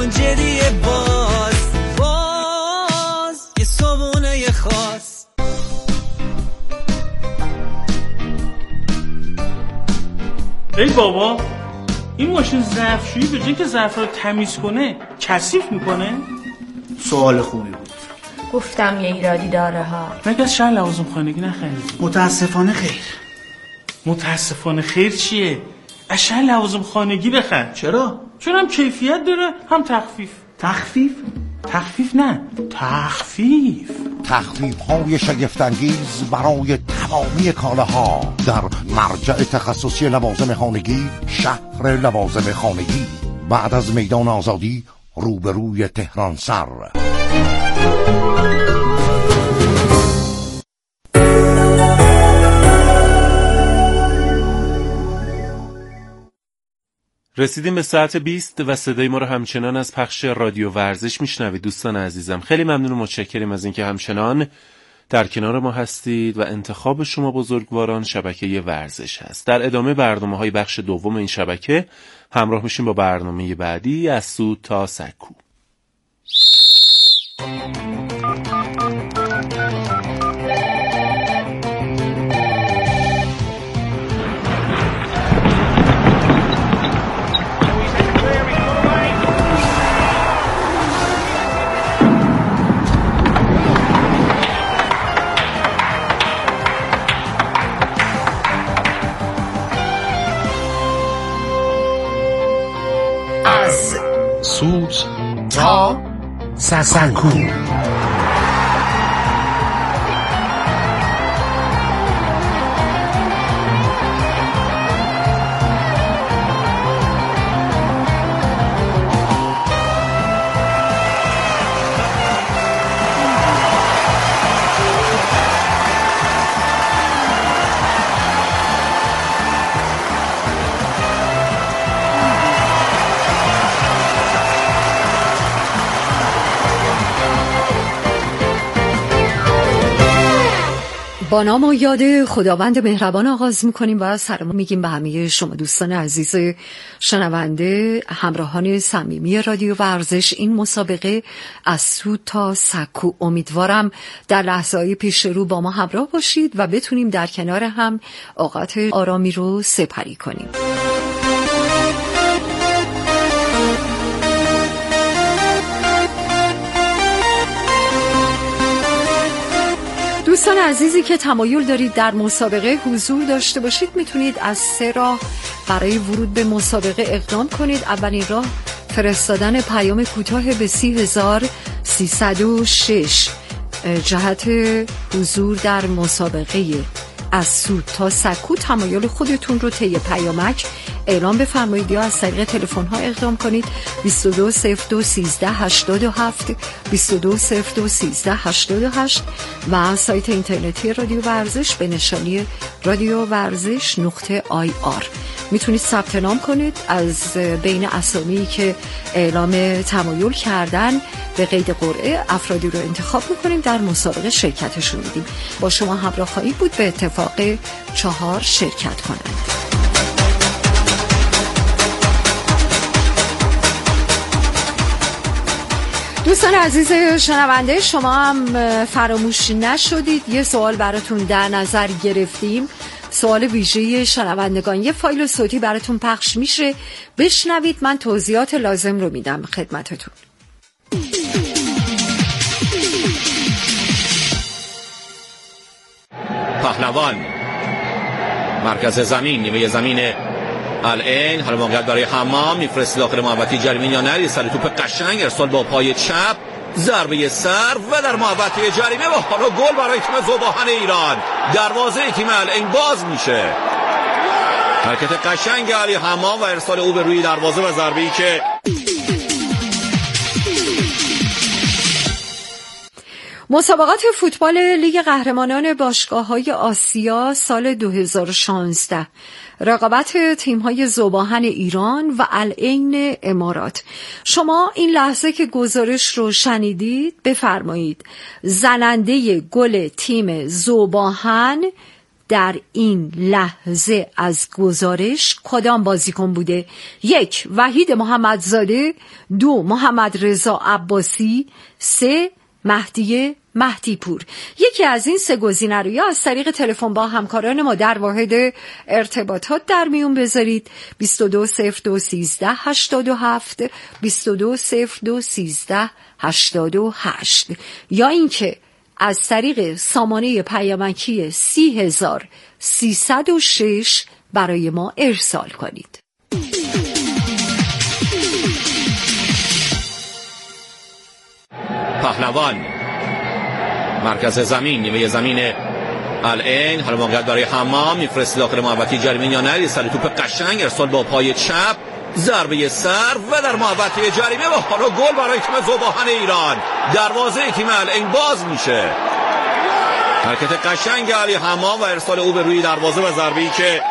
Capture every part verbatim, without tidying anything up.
منجدی باز باز یه صبونه خاص. ای بابا این ماشین ظرفشویی به جای که ظرف رو تمیز کنه کثیف میکنه؟ سوال خوبی بود. گفتم یه ایرادی داره ها. مگه از شهر لوازم خانگی نخریدی؟ متاسفانه خیر. متاسفانه خیر چیه؟ از شهر لوازم خانگی بخر. چرا؟ چون هم کیفیت داره هم تخفیف. تخفیف؟ تخفیف نه، تخفیف. تخفیف های شگفت‌انگیز برای تمامی کالاها در مرجع تخصصی لوازم خانگی، شهر لوازم خانگی، بعد از میدان آزادی روبروی تهران سر. رسیدیم به ساعت بیست و صدای ما رو همچنان از پخش رادیو ورزش میشنوید. دوستان عزیزم خیلی ممنون و متشکریم از اینکه همچنان در کنار ما هستید و انتخاب شما بزرگواران شبکه ورزش هست. در ادامه برنامه‌های بخش دوم این شبکه همراه میشیم با برنامه بعدی از سود تا سکو. سود تا سکو. با نام و یاد خداوند مهربان آغاز میکنیم و سلام میگیم به همه شما دوستان عزیز شنونده، همراهان صمیمی رادیو ورزش. این مسابقه از سود تا سکو. امیدوارم در لحظه‌های پیش رو با ما همراه باشید و بتونیم در کنار هم اوقات آرامی رو سپری کنیم. دوستان عزیزی که تمایل دارید در مسابقه حضور داشته باشید میتونید از سه راه برای ورود به مسابقه اقدام کنید. اولین راه فرستادن پیام کوتاه به سی هزار سیصد و شش جهت حضور در مسابقه از سود تا سکو. تمایل خودتون رو طی پیامک اعلام بفرمایید یا از طریق تلفن ها اقدام کنید. بیست و دو صفر دو سیزده هشتاد و هفت بیست و دو صفر دو سیزده هشتاد و هشت و سایت اینترنتی رادیو ورزش به نشانی رادیو ورزش نقطه آی آر. میتونید ثبت نام کنید. از بین اسامی که اعلام تمایل کردن به قید قرعه افرادی رو انتخاب میکنیم در مسابقه شرکتشون میدیم. با شما همراه خواهید بود به اتفاق چهار شرکت کنند. دوستان عزیز شنونده، شما هم فراموش نشدید یه سوال براتون در نظر گرفتیم. سوال ویژه شنوندگان. یه فایل صوتی براتون پخش میشه، بشنوید، من توضیحات لازم رو میدم خدمتتون. پهلوان، مرکز زمین، نیمه زمین الان، حالا موقعیت برای حمام، میفرست داخل محوطه جریمه یا نه، سر توپ قشنگ، ارسال با پای چپ، ضربه سر و در محوطه جریمه و حالا گل برای تیم ذوباهن ایران. دروازه تیم الان باز میشه. حرکت قشنگ علی حمام و ارسال او به روی دروازه و ضربه‌ای که مسابقات فوتبال لیگ قهرمانان باشگاه‌های آسیا سال دو هزار و شانزده، رقابت تیم‌های ذوباهن ایران و العین امارات. شما این لحظه که گزارش رو شنیدید بفرمایید زننده گل تیم ذوباهن در این لحظه از گزارش کدام بازیکن بوده؟ یک، وحید محمدزاده. دو، محمد رضا عباسی. سه، مهدی مهدی پور. یکی از این سه گزینه رو یا از طریق تلفن با همکاران ما در واحد ارتباطات در میون بذارید بیست و دو صفر دو سیزده هشتاد و هفت بیست و دو صفر دو سیزده هشتاد و هشت یا اینکه از طریق سامانه پیامکی سی هزار سیصد و شش برای ما ارسال کنید. پهلوان مرکز زمین نیمه زمین الان حالا موقعیت برای حمام میفرست داخل محوطه جریمه یا نه سر توپ قشنگ ارسال با پای چپ ضربه سر و در محوطه جریمه و حالا گل برای تیم ذوباهن ایران. دروازه تیم الان باز میشه. حرکت قشنگ علی حمام و ارسال او به روی دروازه و ضربه‌ای که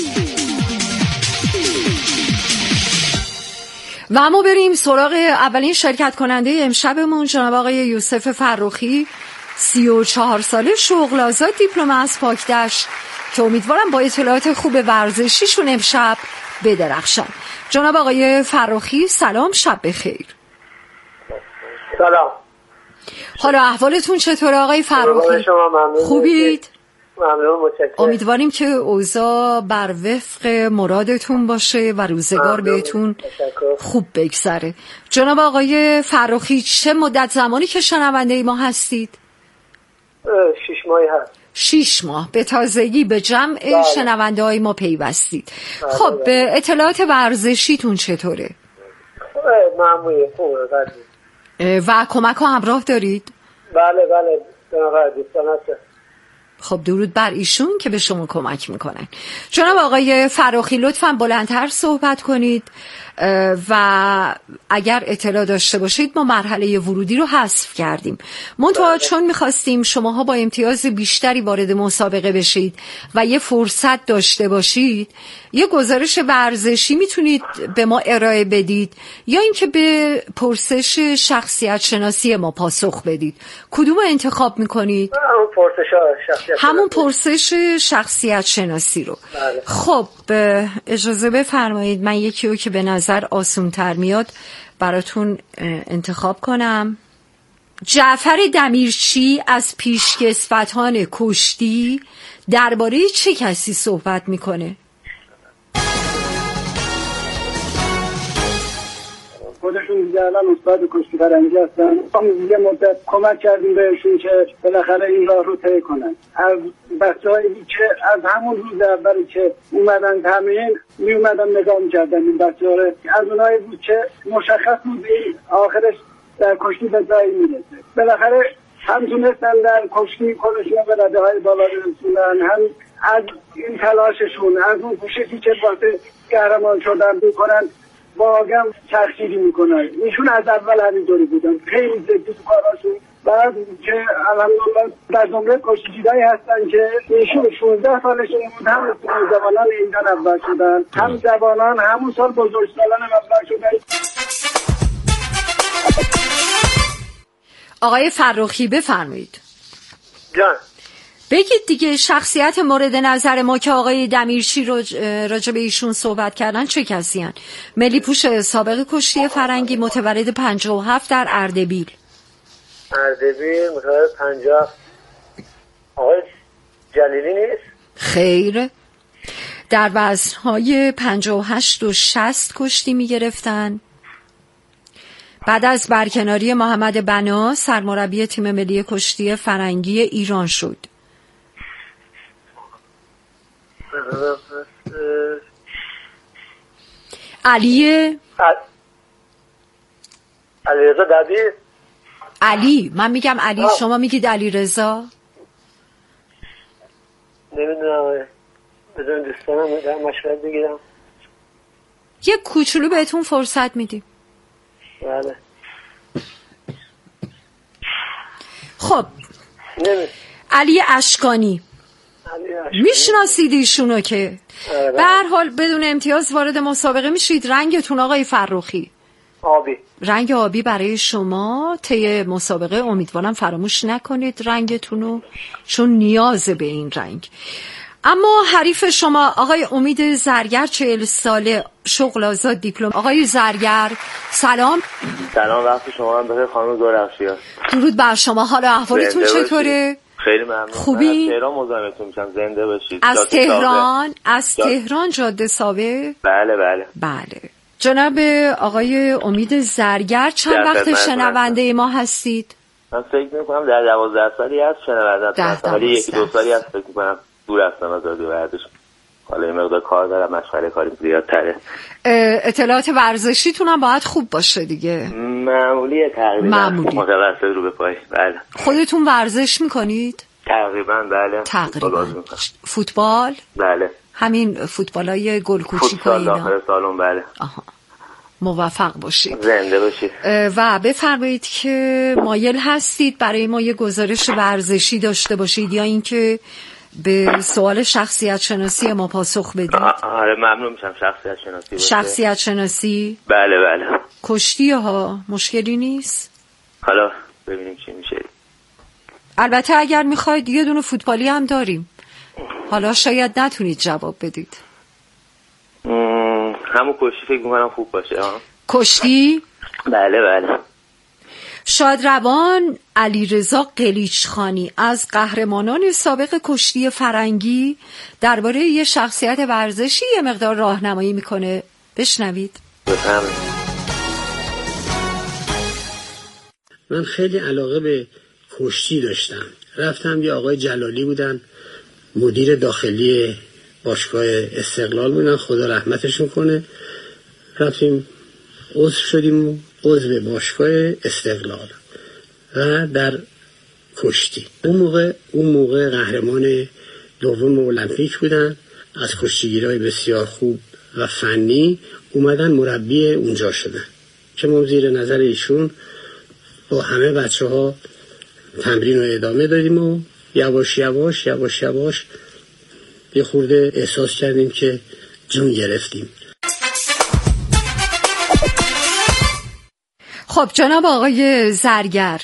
و اما بریم سراغ اولین شرکت کننده امشبمون، جناب آقای یوسف فرخی، سی و چهار ساله، شغل آزاد، دیپلم از پاکدشت، که امیدوارم با اطلاعات خوب ورزشیشون امشب بدرخشن. جناب آقای فرخی سلام، شب بخیر. سلام. حالا احوالتون چطوره آقای فرخی؟ خوبید؟ ممنون، متشکرم. امیدواریم که اوضاع بر وفق مرادتون باشه و روزگار بهتون خوب بگذره. جناب آقای فرخی چه مدت زمانی که شنونده ما هستید؟ شش ماهی هست. شش ماه به تازگی به جمع بله. شنونده های ما پیوستید. بله خب بله. به اطلاعات ورزشیتون چطوره؟ معمولیه خوبه. و کمک ها همراه دارید؟ بله بله جناب دوستان هست. خب درود بر ایشون که به شما کمک میکنن. جناب آقای فراخی لطفاً بلندتر صحبت کنید و اگر اطلاع داشته باشید ما مرحله ورودی رو حذف کردیم. منتها چون میخواستیم شماها با امتیاز بیشتری وارد مسابقه بشید و یه فرصت داشته باشید، یه گزارش ورزشی میتونید به ما ارائه بدید یا اینکه به پرسش شخصیت شناسی ما پاسخ بدید. کدوم انتخاب میکنید؟ همون پرسش شخصیت همون پرسش شخصیت شناسی رو. بله. خب اجازه بفرمایید من یکی رو که به نظر آسون تر میاد براتون انتخاب کنم. جعفر دمیرچی از پیشکسوتان کشتی درباره چه کسی صحبت میکنه؟ خودشون دیگه الان استاد کشتی فرنگی هستن. یه مدت کمک کردیم بهشون که بالاخره این راه رو طی کنن. از بچه‌هایی که از همون روز اولی که اومدن تمرین می اومدن نگاه می‌کردن این بچه‌ها رو، از اونایی بود که مشخص بود آخرش در کشتی به جایی میرسه. بالاخره هم تونستن در کشتی خودشون به رده‌های بالا برسونن، هم از این تلاششون، از اون کوششی که واسه قهرمان شدن می‌کنن واقعا تخصیری میکنن. ایشون از اول همینطوری بودن، خیلی جدی تو کاراشون. بعد که الحمدلله در زمره کشتیگیرایی هستن که ایشون شانزده سالشون بود، هم جوانان ایران اول شدن، هم جوانان همون سال بزرگسالان اول شدن. آقای فرخی بفرمایید. جان بگید دیگه شخصیت مورد نظر ما که آقای دمیرچی راجع به ایشون صحبت کردن چه کسی هن؟ ملی پوش سابق کشتی فرنگی، متولد پنجاه و هفت در اردبیل. اردبیل متولد پنجاه. آقای جلیلی نیست؟ خیر. در وزنهای پنجاه و هشت و شصت کشتی می گرفتن. بعد از برکناری محمد بنا سرمربی تیم ملی کشتی فرنگی ایران شد. علی علیرضا دبیر. علی من میگم علی آه. شما میگید علیرضا؟ نمیدونم، بذارم دوستانم در مشورت بگیرم. یه کوچولو بهتون فرصت میدیم. بله. خب نمی علی اشکانی میشناسید ایشونو که به هر حال بدون امتیاز وارد مسابقه میشید. رنگتون آقای فرخی؟ آبی. رنگ آبی برای شما طی مسابقه. امیدوارم فراموش نکنید رنگتونو، چون نیاز به این رنگ. اما حریف شما آقای امید زرگر چهل ساله، شغل آزاد، دیپلم. آقای زرگر سلام. سلام، وقت شما هم بخیر خانم زورخشیار. درود بر شما. حالا احوالتون چطوره؟ خیلی ممنون. خوبی؟ از تهران مزاحمتون میشم. زنده باشید. از تهران؟ از تهران جاده ساوه؟ بله بله. بله. جناب آقای امید زرگر چند وقت شنونده ما هستید؟ من فکر میکنم در دوازده سالی هست شنونده هستم، ولی یکی دو سالی هست فکر میکنم دور هستم از رادیو ورزش. حالا یه مقدار کار دارم، مشغله کاری زیادتره. اطلاعات ورزشیتون هم باید خوب باشه دیگه. معمولیه تقریبا. معمولی. متوسط رو به پای. بله. خودتون ورزش میکنید؟ تقریبا بله. تقریبا. فوتبال؟ بله. همین فوتبالای گل کوچیک و اینا. فوتبال داخل سالن بله. آها. موفق باشید. زنده باشید. و بفرمایید که مایل هستید برای ما یه گزارش ورزشی داشته باشید یا اینکه به سوال شخصیت شناسی ما پاسخ بدید؟ آره ممنون میشم. شخصیت شناسی باشه. شخصیت شناسی؟ بله بله. کشتی ها مشکلی نیست؟ حالا ببینیم چی میشه. البته اگر میخواید یه دونه فوتبالی هم داریم. حالا شاید نتونید جواب بدید. همون کشتی فکر میکنم خوب باشه. ها کشتی؟ بله بله. شادروان علیرضا قلیچخانی از قهرمانان سابق کشتی فرنگی درباره یه شخصیت ورزشی یه مقدار راهنمایی میکنه. بشنوید. بفرمایید. من خیلی علاقه به کشتی داشتم. رفتم یه آقای جلالی بودن، مدیر داخلی باشگاه استقلال بودن، خدا رحمتشون کنه. رفتیم عضو شدیم عضو باشگاه استقلال و در کشتی. اون موقع اون موقع قهرمان دوم المپیک بودن، از کشتیگیرای بسیار خوب و فنی اومدن مربی اونجا شدن که ما زیر نظر ایشون با همه بچه ها تمرین رو ادامه دادیم و یواش یواش یواش یواش یه خورده احساس کردیم که جون گرفتیم. خب جناب آقای زرگر،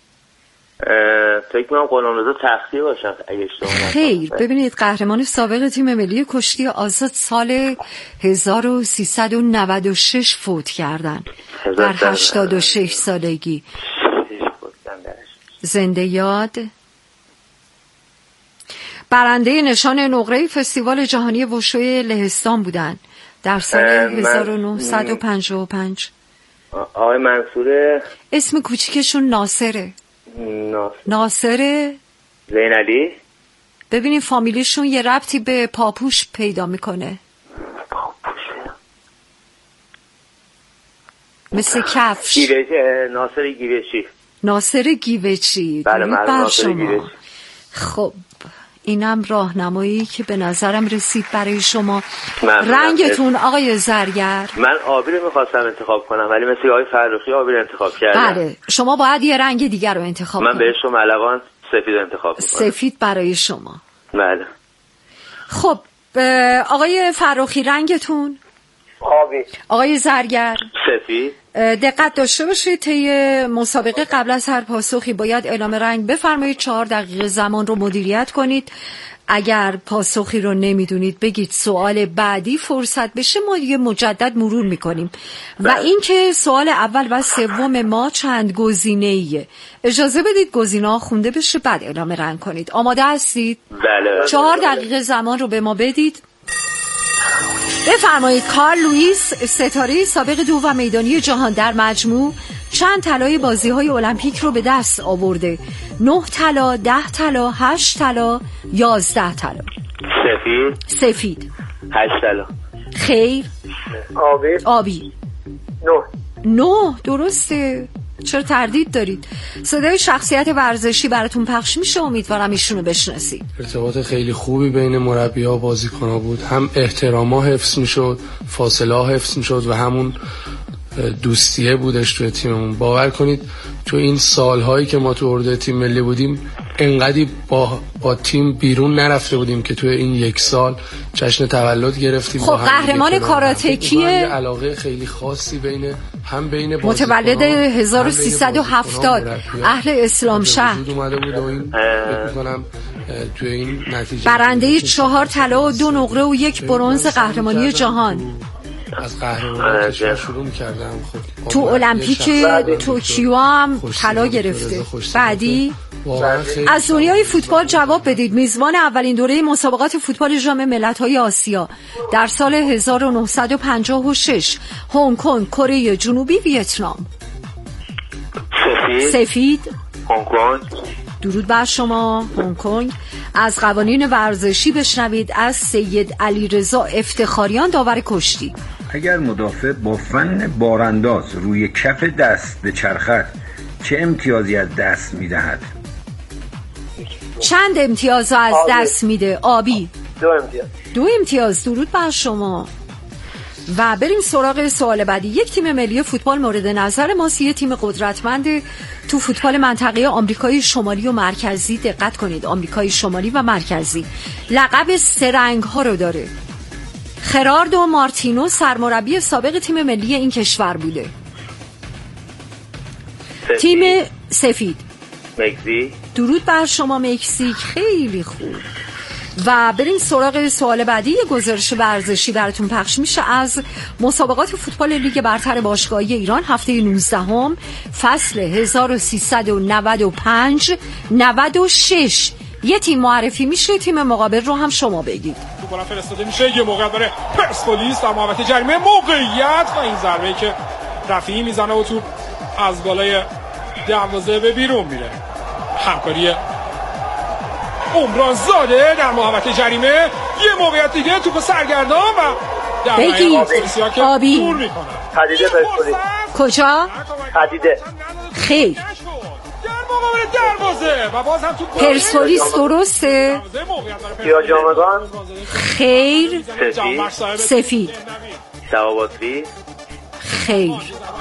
فکر می‌کنم غلامرضا تختی باشن اگه اشتباه نکنم. خیر، ببینید قهرمان سابق تیم ملی کشتی آزاد سال هزار و سیصد و نود و شش فوت کردن در هشتاد و شش سالگی. زنده یاد. برنده نشان نقره فستیوال جهانی وشوی لهستان بودن در سال هزار و نهصد و پنجاه و پنج. آقای منصوره. اسم کوچیکشون ناصره. ناصر. ناصره زینعلی. ببینید فامیلیشون یه ربطی به پاپوش پیدا میکنه. پاپوش مثل کفش. گیوشی. ناصر گیوشی. ناصر گیوشی. بله ناصر گیوشی. خب اینم راهنمایی که به نظرم رسید برای شما. رنگتون آقای زرگر؟ من آبی رو میخواستم انتخاب کنم ولی مثل آقای فرخی آبی رو انتخاب کردم. بله شما باید یه رنگ دیگر رو انتخاب من کنم. من به شما ملوان سفید انتخاب میکنم. سفید برای شما. بله. خب آقای فرخی رنگتون؟ آبی. آقای زرگر؟ سفید. دقت داشته باشید طی مسابقه قبل از هر پاسخی باید اعلام رنگ بفرمایید. چهار دقیقه زمان رو مدیریت کنید. اگر پاسخی رو نمیدونید بگید سوال بعدی فرصت بشه ما دیگه مجدد مرور میکنیم. و اینکه سوال اول و سوم ما چند گزینه‌ایه. اجازه بدید گزینه‌ها خونده بشه بعد اعلام رنگ کنید. آماده هستید؟ بله. چهار دقیقه زمان رو به ما بدید. بفرمایید. کارل لوئیس ستاره سابق دو و میدانی جهان در مجموع چند طلای بازی‌های المپیک رو به دست آورده؟ نه طلا، ده طلا، هشت طلا، یازده طلا. سفید. سفید. هشت طلا. خیر. آبی. آبی. نه. نه درسته. چرا تردید دارید؟ صدای شخصیت ورزشی براتون پخش میشه، امیدوارم ایشونو بشناسید. ارتباط خیلی خوبی بین مربی‌ها و بازیکن‌ها بود، هم احتراما حفظ میشد، فاصله ها حفظ میشد و همون دوستیه بودش توی تیممون. باور کنید تو این سالهایی که ما تو اردوی تیم ملی بودیم انقدی با با تیم بیرون نرفته بودیم که توی این یک سال جشن تولد گرفتیم. خب قهرمان کاراتکی علاقه خیلی خاصی بین هم بین متولد هزار و سیصد و هفتاد اهل اسلام شهر اومده بود و این فکر می‌کنم توی این نتیجه برنده چهار طلا و دو نقره و یک برنز قهرمانی جهان. از قهرمانی کشور شروع می‌کردم. خب تو المپیک توکیو هم طلا گرفته. بعدی از دنیای فوتبال جواب بدید. میزبان اولین دوره مسابقات فوتبال جام ملت‌های آسیا در سال هزار و نهصد و پنجاه و شش، هنگ کنگ، کره جنوبی، ویتنام. سفید سفید هنگ کنگ. درود بر شما. هنگ کنگ. از قوانین ورزشی بشنوید از سید علیرضا افتخاریان، داور کشتی. اگر مدافع با فن بارانداز روی کف دست به چرخد چه امتیازی از دست میدهد؟ چند امتیاز از آبی. دست میده؟ آبی. دو امتیاز. دو امتیاز. درود بر شما. و بریم سراغ سوال بعدی. یک تیم ملی فوتبال مورد نظر ماست، یه تیم قدرتمند تو فوتبال منطقه آمریکای شمالی و مرکزی. دقت کنید، آمریکای شمالی و مرکزی. لقب سه رنگ ها رو داره. خراردو مارتینو سرمربی سابق تیم ملی این کشور بوده. سفید. تیم سفید مکزیک. درود بر شما مکزیک. خیلی خوب. و بریم سراغ سوال بعدی. یه گزارش ورزشی براتون پخش میشه از مسابقات فوتبال لیگ برتر باشگاهی ایران هفته نوزدهم فصل هزار و سیصد و نود و پنج نود و شش. یه تیم معرفی میشه، تیم مقابل رو هم شما بگید. توپا فرستاده میشه، یه موقع برای پرسپولیس در محوطه جریمه، موقعیت و این ضربه‌ای که رفیعی میزنه و توپ از بالای دروازه به بیرون میره. همکاری عمران زاده در محوطه جریمه، یه موقعیت دیگه توپ سرگردان و در پرسپولیسیا که دور میکنه. پدیده پرسپولیس. کجا؟ پدیده. خیر. دروازه و باز هم تو پرسپولیس درسته؟ یا جامگان. خیر. سفید سفید. سواباتری. خیر.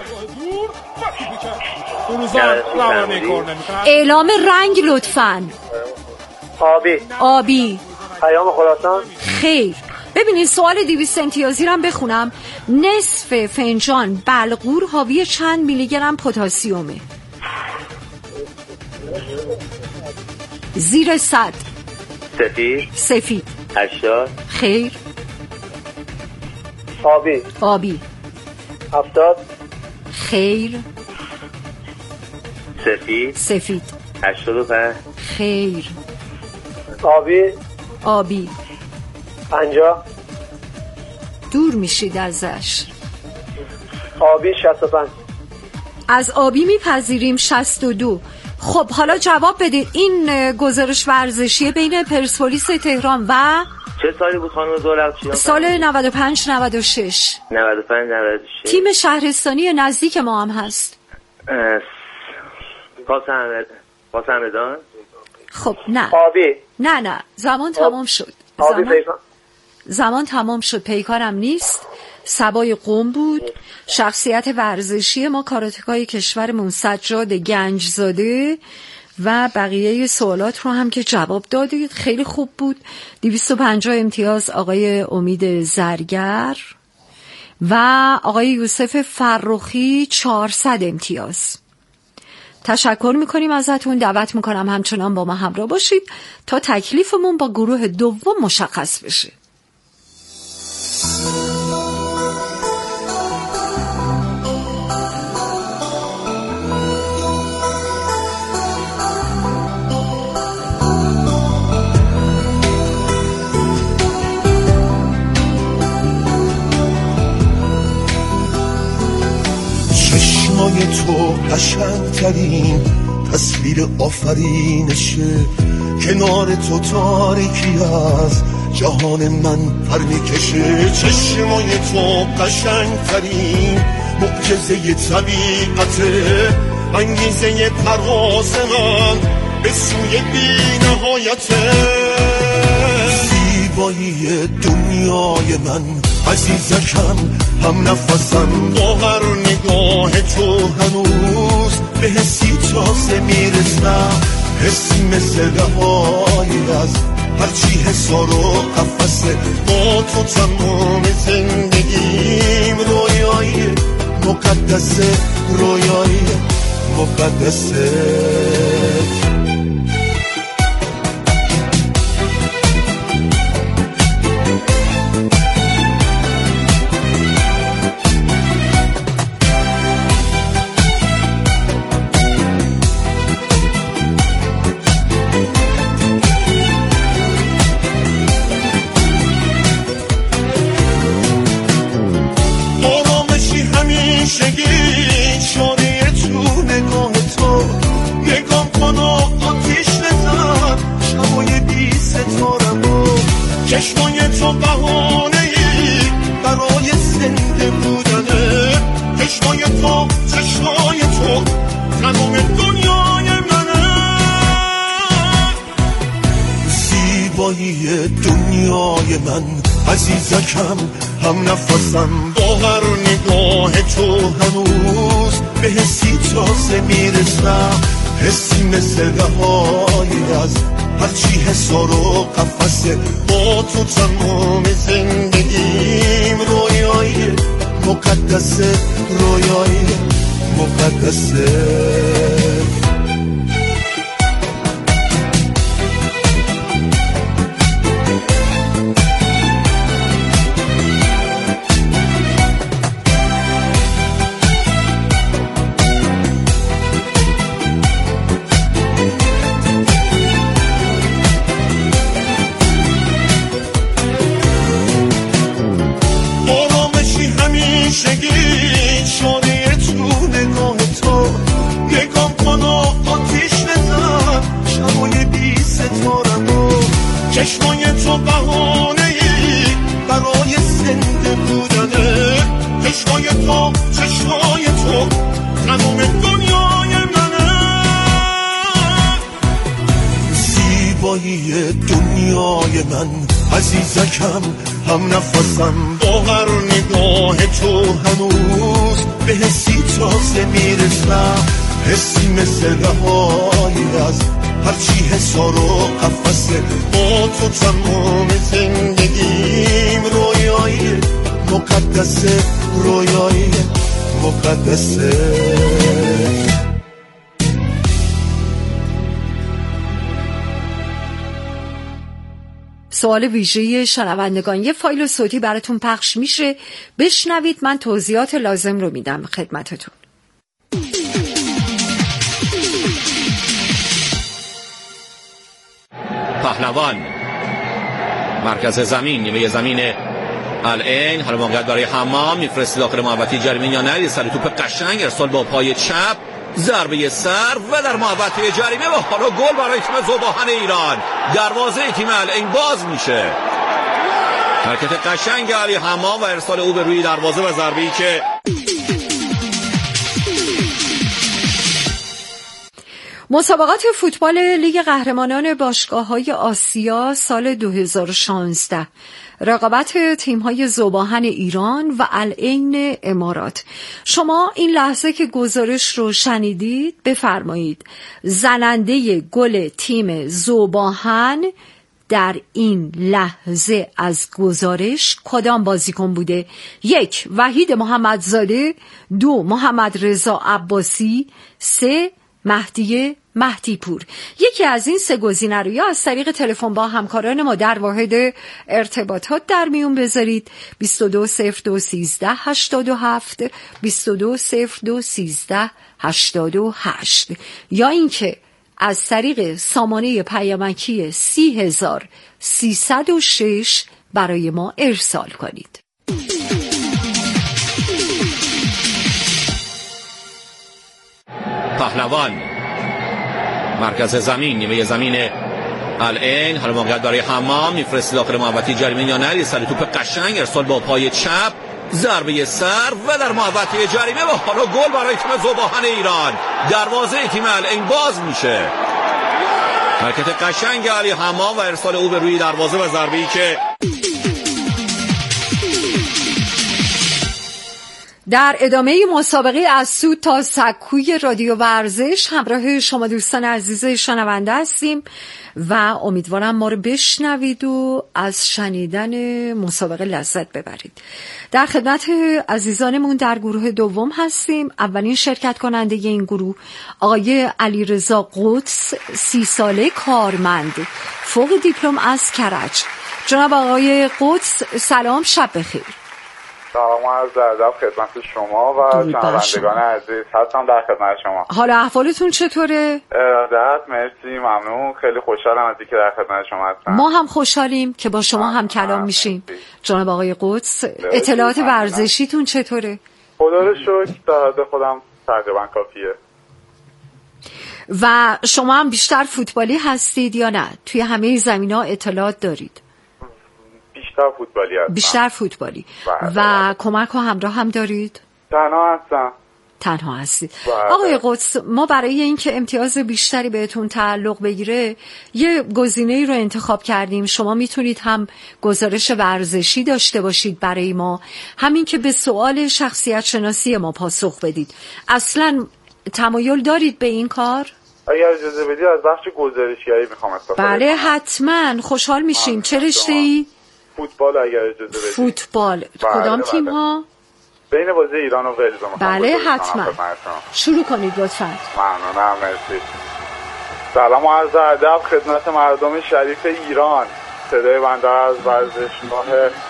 نرسی. اعلام رنگ لطفاً. آبی. آبی. پیام خراسان. خیر. ببینید سوال دویست امتیازی رو هم بخونم. نصف فنجان بلغور حاوی چند میلی گرم پتاسیمه؟ زیر صد. سفید. سفید. هشتاد. خیر. آبی. آبی. هفتاد. خیر. سفید. سفید. هشتاد و پنج. خیر. آبی. آبی. پنجاه. دور میشید ازش. آبی شصت و پنج. از آبی میپذیریم. شصت و دو. خب حالا جواب بدید. این گزارش ورزشی بین پرسپولیس تهران و چه سالی بود خانم زولقچی؟ سال نود و پنج نود و شش. نود و پنج نود و شش. تیم شهرستانی نزدیک ما هم هست. پاس احمد پاس همدان. خب نه. آبی. نه نه زمان تمام شد. آبی زمان... پیکان. زمان تمام شد. پیکارم نیست. سبای قم بود. شخصیت ورزشی ما کاراتکای کشورمون سجاد گنجزاده. و بقیه سوالات رو هم که جواب دادید خیلی خوب بود. دویست و پنجاه امتیاز آقای امید زرگر و آقای یوسف فرخی چهارصد امتیاز. تشکر میکنیم ازتون. دعوت میکنم همچنان با ما همراه باشید تا تکلیفمون با گروه دوم مشخص بشه. چشمای تو قشنگترین تصویر آفرینشه، کنار تو تاریکی از جهان من پر میکشه. چشمای تو قشنگترین معجزه طبیعته، انگیزه پرواز من به سوی بی نهایته. زیبایی دنیای من عزیزشم، هم نفسم، با هر نگاه تو هنوز به حسی تازه میرسم. حسی مثل رهایی از هرچی حسار و قفسه، با تو تمام زندگیم رویای مقدسه، رویای مقدسه. چشمای تو بهانه ای برای زنده بودنه، چشمای تو چشمای تو تمام دنیای منه، زیبایی دنیای من عزیزکم هم نفسم، با هر نگاه تو هنوز به حسی تازه میرسم، حسی مثل رهایی از هرچی حسار و قفصه، با تو تمام زندگیم رویای مقدسه، رویای مقدسه. چشمای تو بهانه ای برای زنده بودنه، چشمای تو چشمای تو تمام دنیای منه، زیبایی دنیای من عزیزکم هم نفسم، با هر نگاه تو هنوز به حسی تازه میرسم، حسی مثل رهایی از هرچی حسار و قفصه، با تو تمام زندگیم رویای مقدسه، رویای مقدسه. سوال ویژه شنوندگان، یه فایل صوتی براتون پخش میشه، بشنوید، من توضیحات لازم رو میدم خدمتتون. پهلوان مرکز زمین نیمه زمین العین، حالا موقعیت برای حمام، میفرسته داخل محوطه جریمه یا نه، سر توپ قشنگ ارسال با پای چپ، ضربه سر و در محوطه جریمه و حالا گل برای تیم ذوباهن ایران، دروازه تیم العین باز میشه. حرکت قشنگ علی حمام و ارسال او به روی دروازه و ضربه‌ای که مسابقات فوتبال لیگ قهرمانان باشگاه‌های آسیا سال دو هزار و شانزده، رقابت تیم‌های ذوباهن ایران و العین امارات. شما این لحظه که گزارش رو شنیدید بفرمایید زننده گل تیم ذوباهن در این لحظه از گزارش کدام بازیکن بوده؟ یک، وحید محمدزاده، دو، محمد رضا عباسی، سه، مهدی مهدی پور. یکی از این سه گزینه رو یا از طریق تلفن با همکاران ما در واحد ارتباطات در میون بذارید بیست و دو صفر دو سیزده هشتاد و هفت بیست و دو صفر دو سیزده هشتاد و هشت، یا اینکه از طریق سامانه پیامکی سی هزار سیصد و شش برای ما ارسال کنید. پهلوان مرکز زمین نیمه زمین العین، حالا موقعیت برای حمام، میفرسته داخل محوطه جریمه یا نه، سر توپ قشنگ ارسال با پای چپ، ضربه سر و در محوطه جریمه و حالا گل برای تیم ذوباهن ایران، دروازه تیم العین باز میشه. حرکت قشنگ علی حمام و ارسال او به روی دروازه و ضربه‌ای که در ادامه مسابقه از سود تا سکوی رادیو ورزش همراه شما دوستان عزیز شنونده هستیم و امیدوارم ما رو بشنوید و از شنیدن مسابقه لذت ببرید. در خدمت عزیزانمون در گروه دوم هستیم. اولین شرکت کننده این گروه آقای علیرضا قدس، سی ساله، کارمند، فوق دیپلم از کرج. جناب آقای قدس سلام، شب بخیر. سلام و عرض ادب خدمت شما و شنوندگان عزیز، هستم در خدمت شما. حالا احوالتون چطوره؟ ارادت، مرسی، ممنون، خیلی خوشحالم از اینکه در خدمت شما هستم. ما هم خوشحالیم که با شما هم کلام میشیم. جناب آقای قدس، اطلاعات ورزشیتون چطوره؟ خدا رو شکر در حد خودم تقریبا کافیه. و شما هم بیشتر فوتبالی هستید یا نه؟ توی همه زمینا اطلاعات دارید؟ بیشتر فوتبالی هستم. بیشتر فوتبالی. بله. و کمک و همراه هم دارید؟ تنها هستم. تنها هستید. بله. آقای قدس، ما برای اینکه امتیاز بیشتری بهتون تعلق بگیره یه گزینه‌ای رو انتخاب کردیم. شما میتونید هم گزارش ورزشی داشته باشید برای ما، همین که به سوال شخصیت شناسی ما پاسخ بدید. اصلا تمایل دارید به این کار؟ اگر اجازه بدید از بخش گزارشگری میخوام استفاده کنم. بله حتما، خوشحال میشیم. چه رشته‌ای؟ فوتبال اگر اجازه بدید. فوتبال. بله کدام بله. تیم ها؟ بین بازی ایران و ولز میخوام. بله حتما. شروع کنید لطفاً. ممنونم، مرسی. سلام و عرض ادب خدمت مردم شریف ایران. صدای بنده از ورزشگاه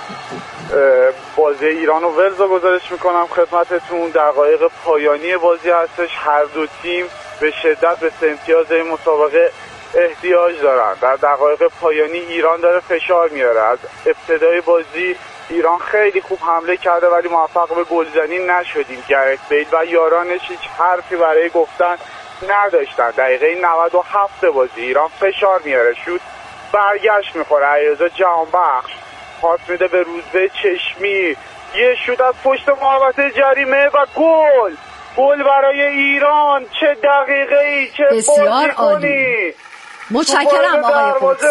بازی ایران و ولز رو گزارش میکنم خدمتتون. دقایق پایانی بازی هستش. هر دو تیم به شدت به سه امتیاز این مسابقه احتیاج دارن. در دقایق پایانی ایران داره فشار میاره. از ابتدای بازی ایران خیلی خوب حمله کرده ولی موفق به گلزنی نشدیم. گرت بیل و یارانش هیچ حرفی برای گفتن نداشتن. دقیقه نود و هفت بازی ایران فشار میاره، شوت برگشت میخوره. علیرضا جهانبخش پاس میده به روزبه چشمی، یه شوت از پشت محوطه جریمه و گل. گل برای ایران. چه دقیقه ای، چه بسیار عالی. متشکرم آقای قدس.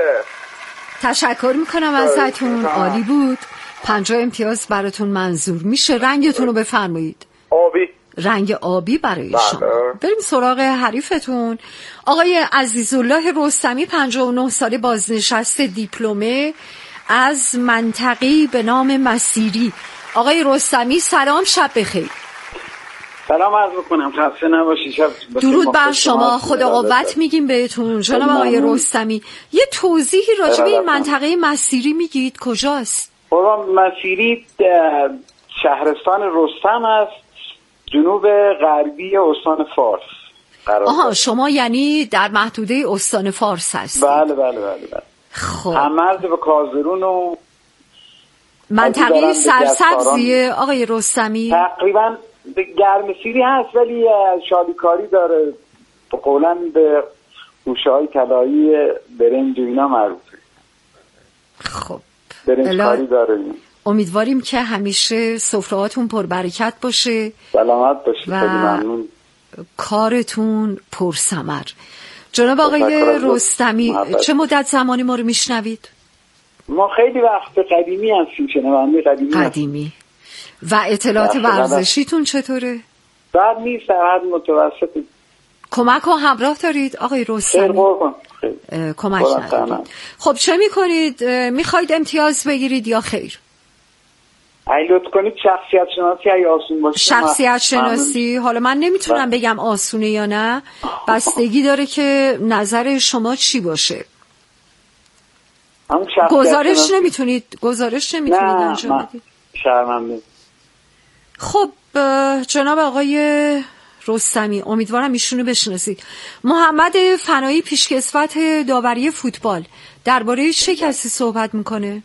تشکر میکنم ازتون، عالی بود. پنجاه امتیاز براتون منظور میشه. رنگتون رو بفرمایید. آبی. رنگ آبی برای بله. شما. بریم سراغ حریفتون. آقای عزیزالله رستمی، پنجاه و نه ساله، بازنشسته، دیپلمه از منطقه‌ای به نام مسیری. آقای رستمی سلام، شب بخیر. سلام عرض میکنم، خسته نباشید. شب درود بر شما، خدا قوت میگیم بهتون. جناب آقای رستمی، یه توضیحی راجع به این منطقه مسیری میگید؟ کجاست؟ مسیری شهرستان رستم است، جنوب غربی استان فارس قرار. آها، شما یعنی در محدوده استان فارس هستید؟ بله بله بله بله. خب هم مرز به کازرون و منطقه سرسبزیه آقای رستمی؟ تقریبا گرمسیری هست ولی شالیکاری داره، قولا به گوشه‌های طلایی برنج و اینا معروفه. خب برنجکاری داره. امیدواریم که همیشه سفره‌هاتون پربرکت باشه، سلامت باشید، خیلی و ممنون، کارتون پرثمر. جناب آقای رستمی، چه مدت زمانی ما رو میشنوید؟ ما خیلی وقت قدیمی هستیم، شنونده قدیمی قدیمی. و اطلاعات ورزشیتون چطوره؟ بعد نیست، در حد متوسط. کمک و همراه دارید آقای رستمی؟ خیلی قربان. کمک ندارید. خب چه میکنید؟ میخواید امتیاز بگیرید یا خیر؟ ای لطف کنید شخصیت شناسی ای آسون باشه. شخصیت شناسی حالا من نمیتونم بگم آسونه یا نه، بستگی داره که نظر شما چی باشه. گزارش شناسی. نمیتونید گزارش نمیتونید انجام بدید؟ شرمنده. خب جناب آقای رستمی، امیدوارم ایشونو بشناسید. محمد فنایی، پیشکسوت داوری فوتبال، درباره چه کسی صحبت میکنه؟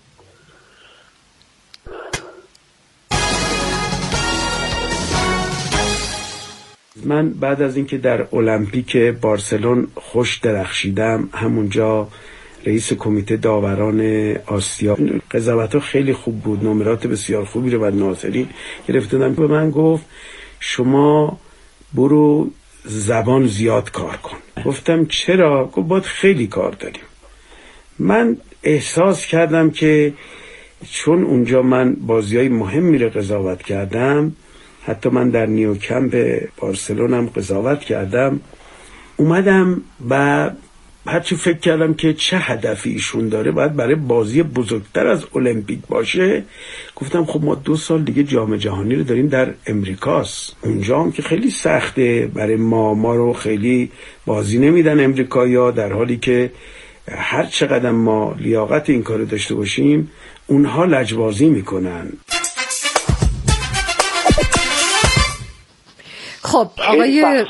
من بعد از اینکه در المپیک بارسلون خوش درخشیدم، همونجا رئیس کمیته داوران آسیا، قضاوت‌ها خیلی خوب بود، نمرات بسیار خوبی رو بعد ناصری گرفتم. به من گفت شما برو زبان زیاد کار کن. گفتم چرا؟ گفت باید خیلی کار داریم. من احساس کردم که چون اونجا من بازی‌های مهمی رو قضاوت کردم، حتی من در نیوکمپ بارسلون هم قضاوت کردم، اومدم و هرچی فکر کردم که چه هدفی ایشون داره، باید برای بازی بزرگتر از المپیک باشه. گفتم خب ما دو سال دیگه جام جهانی رو داریم در امریکاست، اونجا هم که خیلی سخته برای ما، ما رو خیلی بازی نمیدن امریکایی‌ها، در حالی که هر چقدر ما لیاقت این کارو داشته باشیم اونها لجبازی میکنن. خب آقای